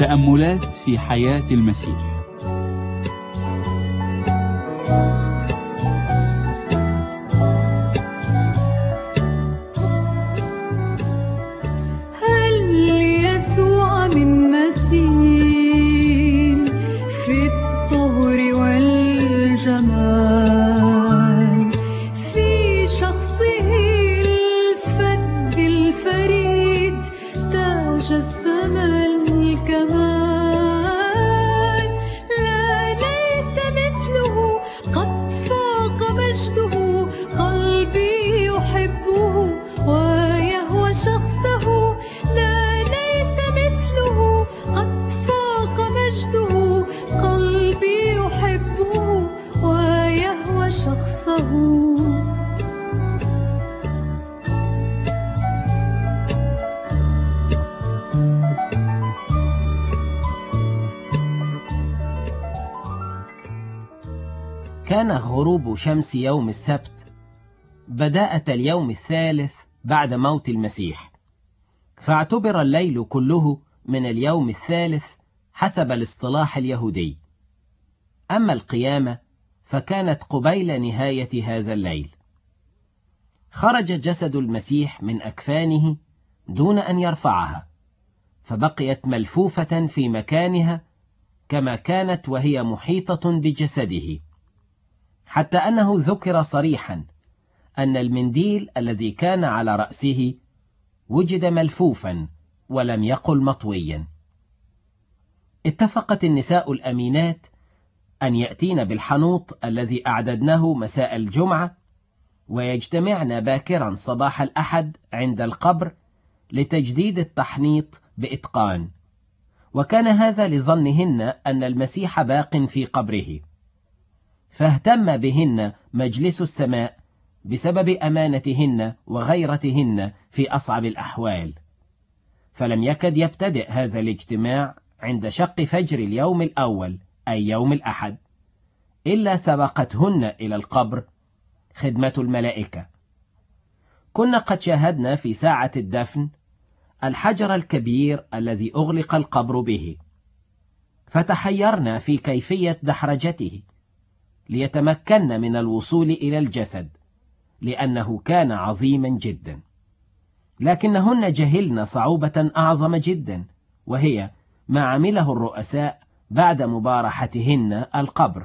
تأملات في حياة المسيح. هل يسوع من مثيل في الطهر والجمال، في شخصه الفذ الفريد تاج السما الكمال، لا ليس مثله قد فاق مجده، قلبي يحبه ويهوى شخصه، لا ليس مثله قد فاق مجده، قلبي يحبه ويهوى شخصه. كان غروب شمس يوم السبت بداءة اليوم الثالث بعد موت المسيح، فاعتبر الليل كله من اليوم الثالث حسب الاصطلاح اليهودي. أما القيامة فكانت قبيل نهاية هذا الليل. خرج جسد المسيح من أكفانه دون أن يرفعها، فبقيت ملفوفة في مكانها كما كانت وهي محيطة بجسده، حتى أنه ذكر صريحا أن المنديل الذي كان على رأسه وجد ملفوفا ولم يقل مطويا. اتفقت النساء الأمينات أن يأتين بالحنوط الذي أعددناه مساء الجمعة، ويجتمعن باكرا صباح الأحد عند القبر لتجديد التحنيط بإتقان، وكان هذا لظنهن أن المسيح باق في قبره، فاهتم بهن مجلس السماء بسبب أمانتهن وغيرتهن في أصعب الأحوال، فلم يكد يبتدئ هذا الاجتماع عند شق فجر اليوم الأول أي يوم الأحد، إلا سبقتهن إلى القبر خدمة الملائكة. كنا قد شاهدنا في ساعة الدفن الحجر الكبير الذي أغلق القبر به، فتحيرنا في كيفية دحرجته ليتمكن من الوصول إلى الجسد، لأنه كان عظيما جدا. لكنهن جهلن صعوبة أعظم جدا، وهي ما عمله الرؤساء بعد مبارحتهن القبر.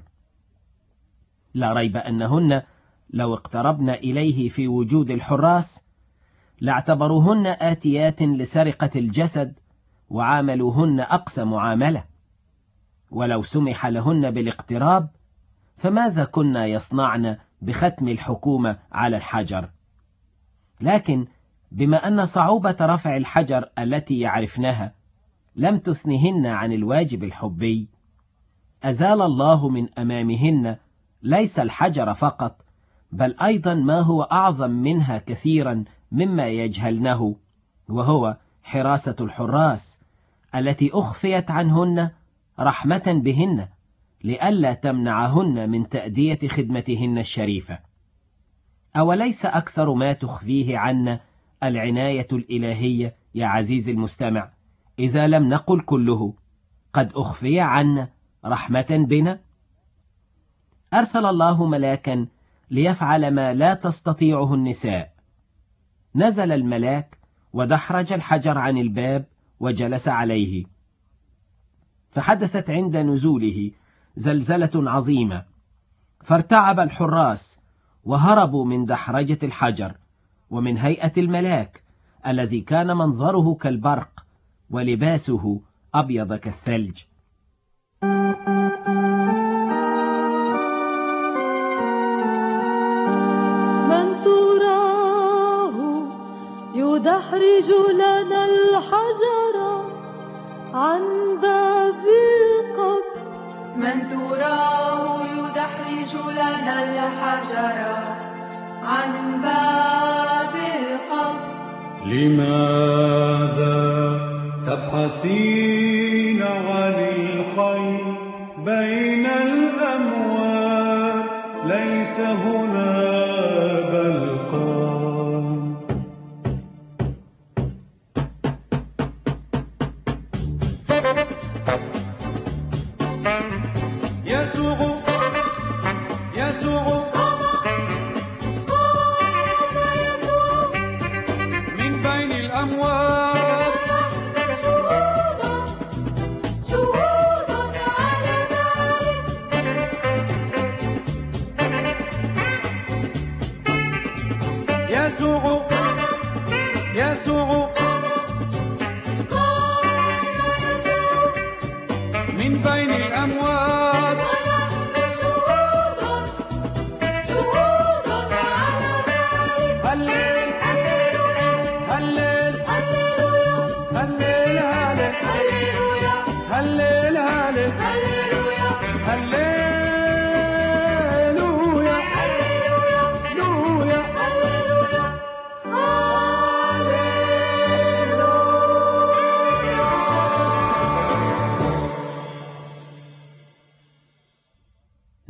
لا ريب أنهن لو اقتربن إليه في وجود الحراس لاعتبروهن آتيات لسرقة الجسد وعاملوهن أقسى معاملة، ولو سمح لهن بالاقتراب فماذا كنا يصنعن بختم الحكومة على الحجر؟ لكن بما أن صعوبة رفع الحجر التي يعرفنها لم تثنهن عن الواجب الحبي، أزال الله من أمامهن ليس الحجر فقط، بل أيضا ما هو أعظم منها كثيرا مما يجهلنه، وهو حراسة الحراس التي أخفيت عنهن رحمة بهن لئلا تمنعهن من تأدية خدمتهن الشريفة. أوليس أكثر ما تخفيه عنا العناية الإلهية يا عزيزي المستمع، إذا لم نقل كله، قد أخفي عنا رحمة بنا؟ أرسل الله ملاكا ليفعل ما لا تستطيعه النساء. نزل الملاك ودحرج الحجر عن الباب وجلس عليه، فحدثت عند نزوله زلزلة عظيمة، فارتعب الحراس وهربوا من دحرجة الحجر ومن هيئة الملاك الذي كان منظره كالبرق ولباسه أبيض كالثلج. من تراه يدحرج لنا الحجر عن باب القبر، من تراه يدحرج لنا الحجر عن باب القبر. لماذا تبحثين عن الخير بين الأموات؟ ليس هنا بل قام.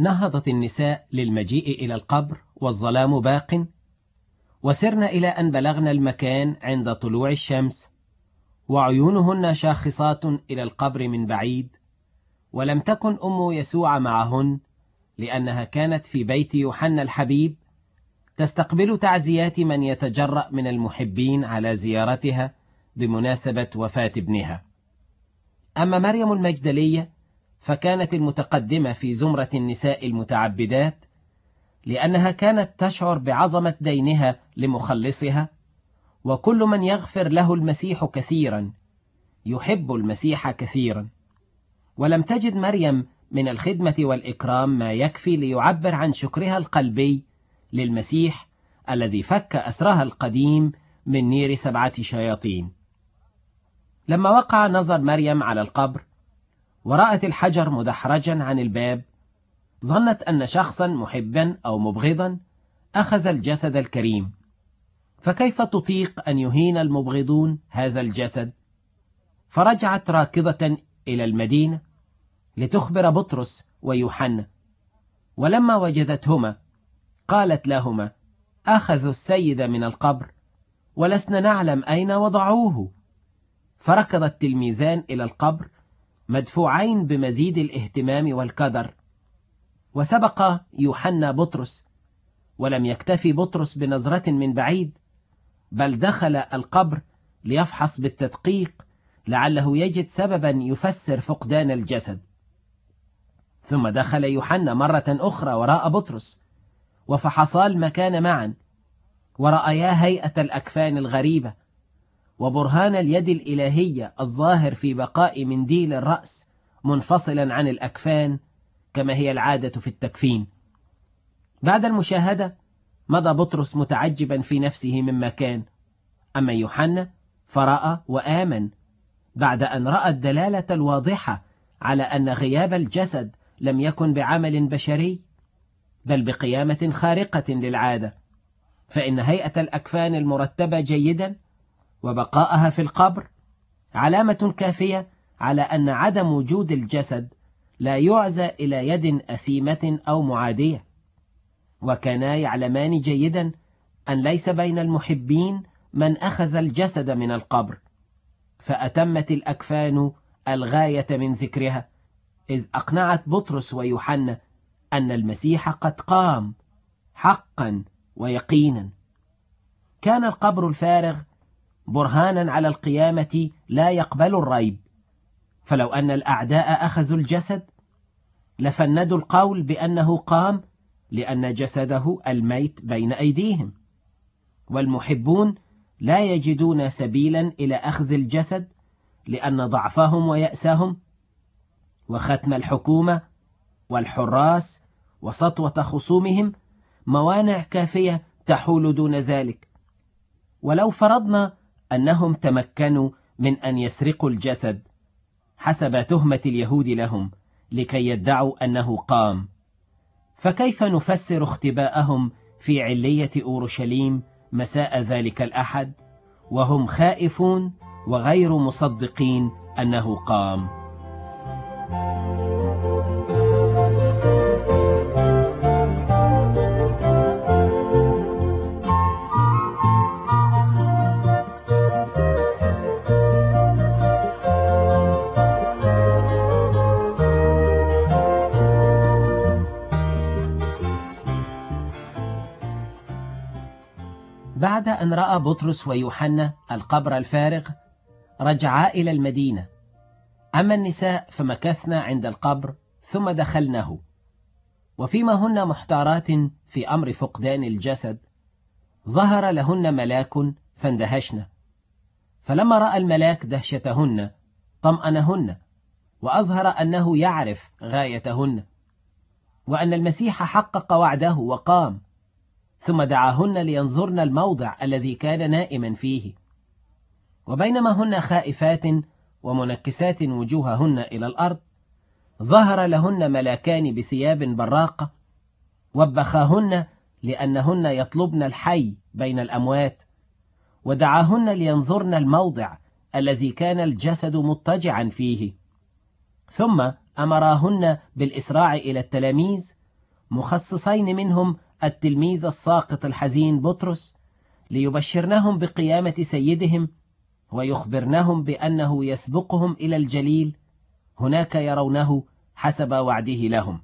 نهضت النساء للمجيء إلى القبر والظلام باق، وسرنا إلى أن بلغنا المكان عند طلوع الشمس، وعيونهن شاخصات إلى القبر من بعيد، ولم تكن أم يسوع معهن، لأنها كانت في بيت يوحنا الحبيب تستقبل تعزيات من يتجرأ من المحبين على زيارتها بمناسبة وفاة ابنها. أما مريم المجدلية فكانت المتقدمة في زمرة النساء المتعبدات، لأنها كانت تشعر بعظمة دينها لمخلصها، وكل من يغفر له المسيح كثيرا يحب المسيح كثيرا. ولم تجد مريم من الخدمة والإكرام ما يكفي ليعبر عن شكرها القلبي للمسيح الذي فك أسرها القديم من نير 7 شياطين. لما وقع نظر مريم على القبر ورأت الحجر مدحرجا عن الباب، ظنت أن شخصا محبا أو مبغضا أخذ الجسد الكريم، فكيف تطيق أن يهين المبغضون هذا الجسد؟ فرجعت راكضة إلى المدينة لتخبر بطرس ويوحنا، ولما وجدتهما قالت لهما: أخذوا السيد من القبر ولسنا نعلم أين وضعوه. فركض التلميذان إلى القبر مدفوعين بمزيد الاهتمام والكدر، وسبق يوحنا بطرس، ولم يكتفي بطرس بنظرة من بعيد، بل دخل القبر ليفحص بالتدقيق لعله يجد سببا يفسر فقدان الجسد. ثم دخل يوحنا مرة أخرى وراء بطرس، وفحصا المكان معا، ورأيا هيئة الأكفان الغريبة وبرهان اليد الإلهية الظاهر في بقاء منديل الرأس منفصلا عن الأكفان كما هي العادة في التكفين. بعد المشاهدة مضى بطرس متعجبا في نفسه مما كان، أما يوحنا فرأى وآمن بعد أن رأى الدلالة الواضحة على أن غياب الجسد لم يكن بعمل بشري، بل بقيامة خارقة للعادة، فإن هيئة الأكفان المرتبة جيدا وبقاءها في القبر علامة كافية على أن عدم وجود الجسد لا يعزى إلى يد أثيمة أو معادية. وكانا يعلمان جيدا أن ليس بين المحبين من أخذ الجسد من القبر، فأتمت الأكفان الغاية من ذكرها، إذ أقنعت بطرس ويوحنا أن المسيح قد قام حقا ويقينا. كان القبر الفارغ برهانا على القيامة لا يقبل الريب، فلو أن الأعداء أخذوا الجسد لفندوا القول بأنه قام، لأن جسده الميت بين أيديهم، والمحبون لا يجدون سبيلا إلى أخذ الجسد، لأن ضعفهم ويأسهم وختم الحكومة والحراس وسطوة خصومهم موانع كافية تحول دون ذلك. ولو فرضنا أنهم تمكنوا من أن يسرقوا الجسد حسب تهمة اليهود لهم لكي يدعوا أنه قام، فكيف نفسر اختباءهم في علية أورشليم مساء ذلك الأحد وهم خائفون وغير مصدقين أنه قام؟ بعد أن رأى بطرس ويوحنا القبر الفارغ رجعا إلى المدينة، أما النساء فمكثنا عند القبر ثم دخلناه. وفيما هن محتارات في أمر فقدان الجسد ظهر لهن ملاك فاندهشن، فلما رأى الملاك دهشتهن طمأنهن وأظهر أنه يعرف غايتهن وأن المسيح حقق وعده وقام، ثم دعاهن لينظرن الموضع الذي كان نائما فيه. وبينما هن خائفات ومنكسات وجوههن إلى الأرض ظهر لهن ملاكان بثياب براقة وبخاهن لأنهن يطلبن الحي بين الأموات، ودعاهن لينظرن الموضع الذي كان الجسد مضطجعا فيه. ثم أمراهن بالإسراع إلى التلاميذ مخصصين منهم التلميذ الساقط الحزين بطرس ليبشرنهم بقيامة سيدهم ويخبرنهم بأنه يسبقهم إلى الجليل، هناك يرونه حسب وعده لهم.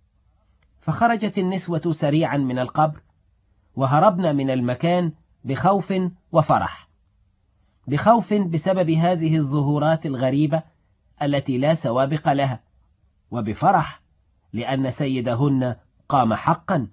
فخرجت النسوة سريعا من القبر وهربن من المكان بخوف وفرح، بخوف بسبب هذه الظهورات الغريبة التي لا سوابق لها، وبفرح لأن سيدهن قام حقا.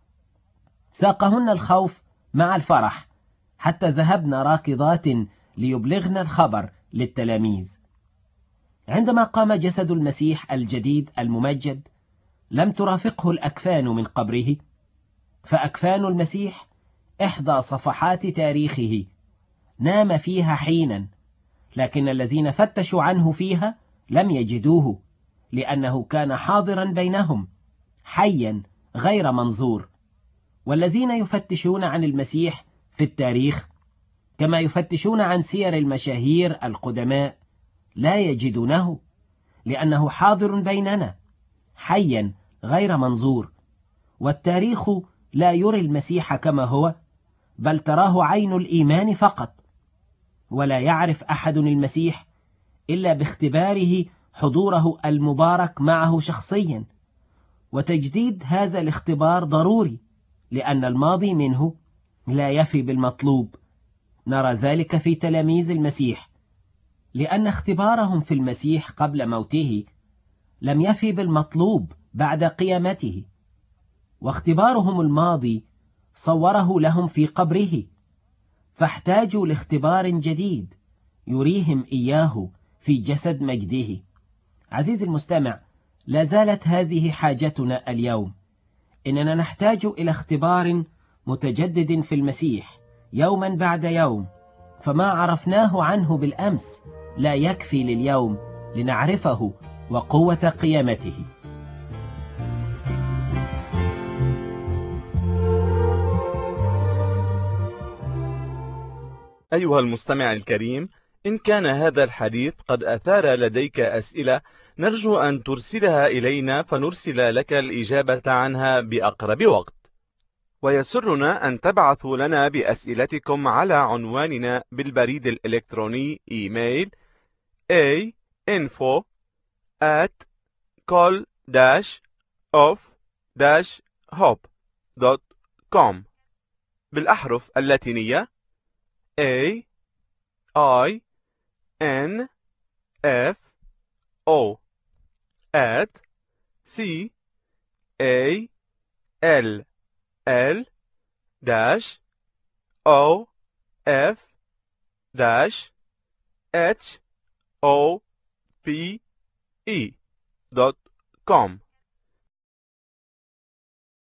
ساقهن الخوف مع الفرح حتى ذهبن راكضات ليبلغن الخبر للتلاميذ. عندما قام جسد المسيح الجديد الممجد لم ترافقه الأكفان من قبره، فأكفان المسيح إحدى صفحات تاريخه نام فيها حينا، لكن الذين فتشوا عنه فيها لم يجدوه، لأنه كان حاضرا بينهم حيا غير منظور. والذين يفتشون عن المسيح في التاريخ كما يفتشون عن سير المشاهير القدماء لا يجدونه، لأنه حاضر بيننا حيا غير منظور. والتاريخ لا يري المسيح كما هو، بل تراه عين الإيمان فقط، ولا يعرف أحد المسيح إلا باختباره حضوره المبارك معه شخصيا. وتجديد هذا الاختبار ضروري، لأن الماضي منه لا يفي بالمطلوب. نرى ذلك في تلاميذ المسيح، لأن اختبارهم في المسيح قبل موته لم يفي بالمطلوب بعد قيامته، واختبارهم الماضي صوره لهم في قبره، فاحتاجوا لاختبار جديد يريهم إياه في جسد مجده. عزيزي المستمع، لا زالت هذه حاجتنا اليوم، إننا نحتاج إلى اختبار متجدد في المسيح يوما بعد يوم، فما عرفناه عنه بالأمس لا يكفي لليوم لنعرفه وقوة قيامته. أيها المستمع الكريم، إن كان هذا الحديث قد أثار لديك أسئلة نرجو أن ترسلها إلينا فنرسل لك الإجابة عنها بأقرب وقت. ويسرنا أن تبعثوا لنا بأسئلتكم على عنواننا بالبريد الإلكتروني إيميل info@call-of-hope.com بالأحرف اللاتينية AINFO@call-of-hope.com.